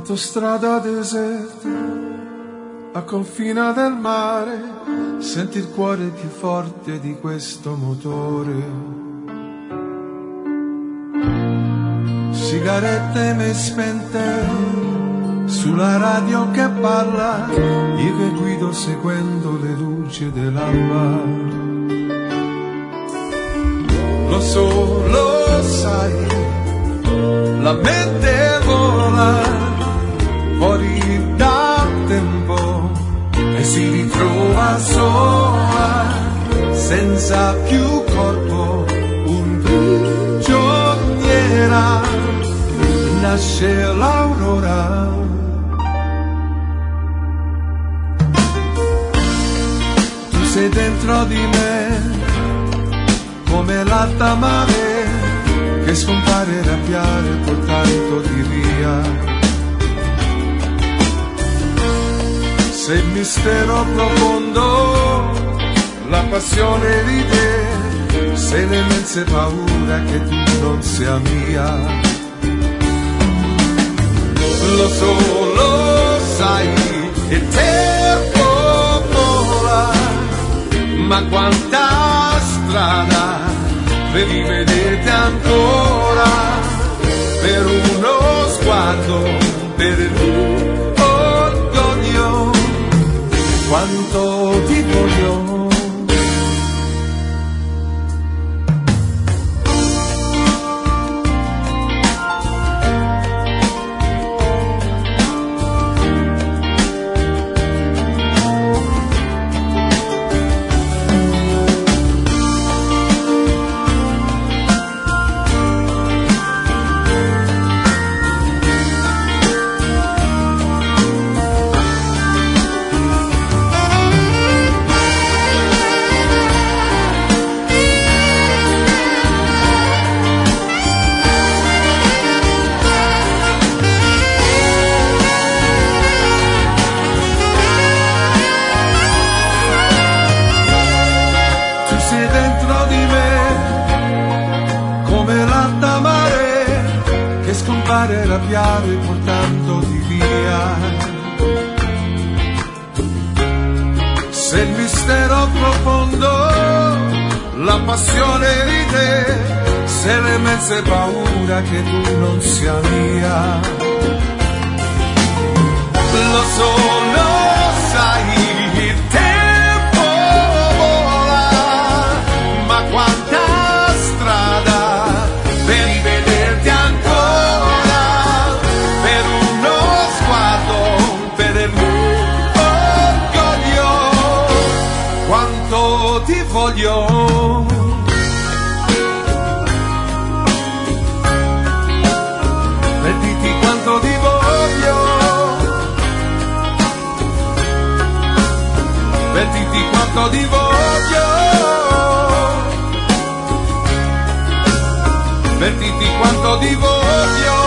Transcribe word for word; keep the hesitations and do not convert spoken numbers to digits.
Autostrada deserta, a confina del mare, senti il cuore più forte di questo motore. Sigarette me spente, sulla radio che parla, io che guido seguendo le luci dell'alba. Lo so, lo sai, la mente vola fuori dal tempo e si ritrova sola, senza più corpo, un prigioniera. Nasce l'aurora, tu sei dentro di me come l'alta mare che scompare rabbiare portandoti via. Sei il mistero profondo, la passione di te, sei le immense paura che tu non sia mia. Lo so, lo sai, il tempo vola, ma quanta strada per rivederti ancora, per uno sguardo, per il tuo orgoglio, quanto ti voglio. Rabbiare portandoti via. Sei il mistero profondo, la passione di te, sei le immense paura che tu non sia mia. Lo so, lo sai, il tempo vola, ma quanta strada per rivederti ancora, per uno sguardo, per il mio orgoglio, quanto ti voglio. Per dirti quanto ti voglio, per dirti quanto ti voglio, per dirti quanto ti voglio.